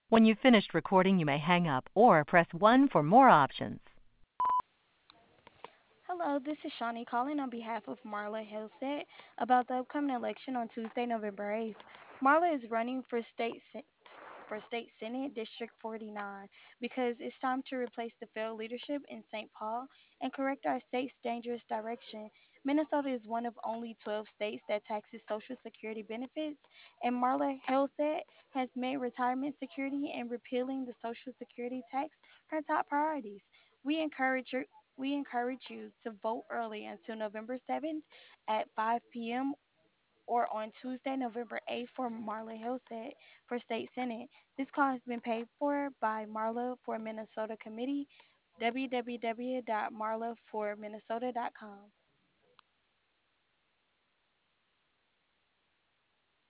When you've finished recording, you may hang up or press 1 for more options. Hello, this is Shawnee calling on behalf of Marla Hillset about the upcoming election on Tuesday, November 8th. Marla is running for State Senate District 49 because it's time to replace the failed leadership in St. Paul and correct our state's dangerous direction. Minnesota is one of only 12 states that taxes Social Security benefits, and Marla Hillset has made retirement security and repealing the Social Security tax her top priorities. We encourage her we encourage you to vote early until November 7th at 5 p.m. or on Tuesday, November 8th for Marla Hillset for State Senate. This call has been paid for by Marla for Minnesota Committee, www.marlaforminnesota.com.